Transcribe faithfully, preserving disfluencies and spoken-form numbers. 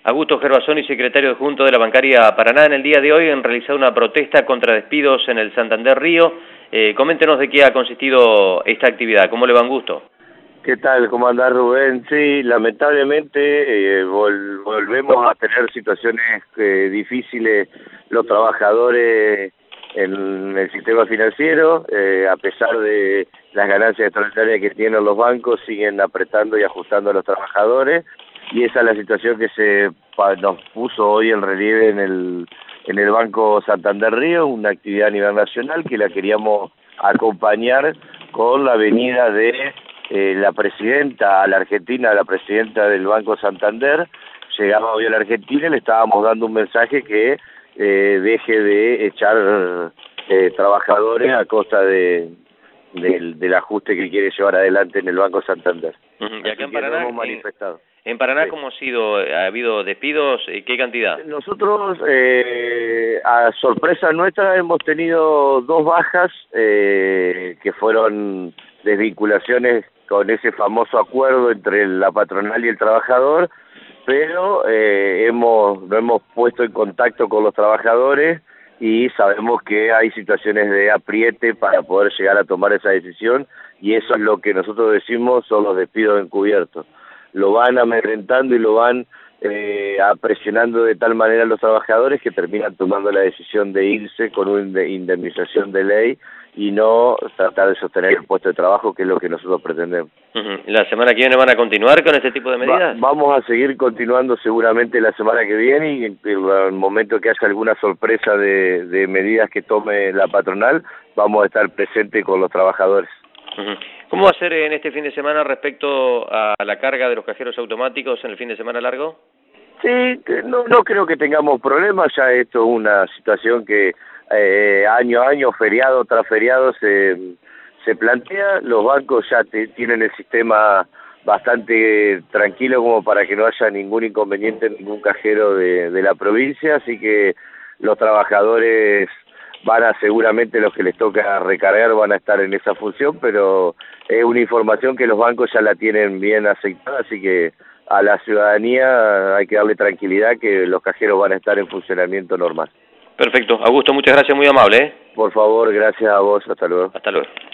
Augusto Gervasoni, secretario adjunto de la Bancaria Paraná, en el día de hoy han realizado una protesta contra despidos en el Santander Río. Eh, coméntenos de qué ha consistido esta actividad. ¿Cómo le va, Augusto? ¿Qué tal? ¿Cómo anda, Rubén? Sí, lamentablemente eh, vol volvemos a tener situaciones eh, difíciles los trabajadores en el sistema financiero. Eh, a pesar de las ganancias extraordinarias que tienen los bancos, siguen apretando y ajustando a los trabajadores, y esa es la situación que se nos puso hoy en relieve en el, en el Banco Santander Río, una actividad a nivel nacional que la queríamos acompañar con la venida de Eh, la presidenta a la Argentina, la presidenta del Banco Santander. Llegaba hoy a la Argentina y le estábamos dando un mensaje que eh, deje de echar eh, trabajadores a costa de, de, del ajuste que quiere llevar adelante en el Banco Santander. Uh-huh. Y acá en Paraná, hemos manifestado. En, en Paraná, sí. ¿Cómo ha sido? ¿Ha habido despidos? ¿Qué cantidad? Nosotros, eh, a sorpresa nuestra, hemos tenido dos bajas eh, que fueron desvinculaciones con ese famoso acuerdo entre la patronal y el trabajador, pero eh, hemos no hemos puesto en contacto con los trabajadores y sabemos que hay situaciones de apriete para poder llegar a tomar esa decisión, y eso es lo que nosotros decimos son los despidos encubiertos. Lo van amedrentando y lo van eh, presionando de tal manera a los trabajadores que terminan tomando la decisión de irse con una indemnización de ley y no tratar de sostener el puesto de trabajo, que es lo que nosotros pretendemos. Uh-huh. ¿La semana que viene van a continuar con este tipo de medidas? Va, vamos a seguir continuando seguramente la semana que viene, y en el momento que haya alguna sorpresa de, de medidas que tome la patronal, vamos a estar presentes con los trabajadores. Uh-huh. ¿Cómo va a ser en este fin de semana respecto a la carga de los cajeros automáticos en el fin de semana largo? Sí, no, no creo que tengamos problemas. Ya esto es una situación que eh, año a año, feriado tras feriado, se, se plantea. Los bancos ya te, tienen el sistema bastante tranquilo como para que no haya ningún inconveniente en ningún cajero de, de la provincia, así que los trabajadores van a, seguramente los que les toca recargar van a estar en esa función, pero es una información que los bancos ya la tienen bien aceitada, así que a la ciudadanía hay que darle tranquilidad que los cajeros van a estar en funcionamiento normal. Perfecto. Augusto, muchas gracias, muy amable. ¿eh? Por favor, gracias a vos. Hasta luego. Hasta luego.